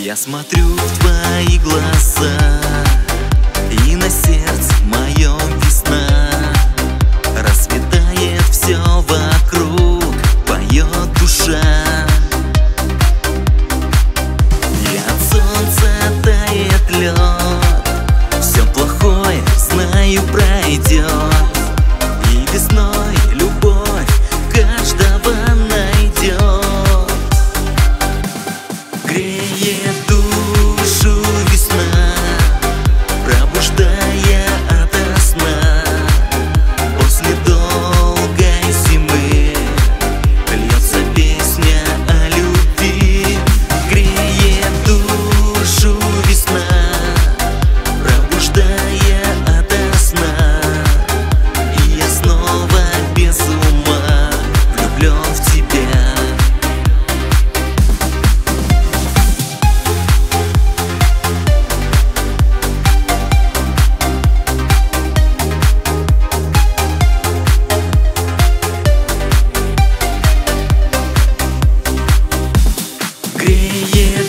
Я смотрю в твои глаза, и на сердце моем весна. Расцветает все вокруг, поет душа. И от солнца тает лед, все плохое, знаю, пройдет. И весной любовь каждого найдет. Греет душу весна, пробуждая ото сна. После долгой зимы льется песня о любви. Греет душу весна, пробуждая ото сна. И я снова без ума влюблен в тебя. Греет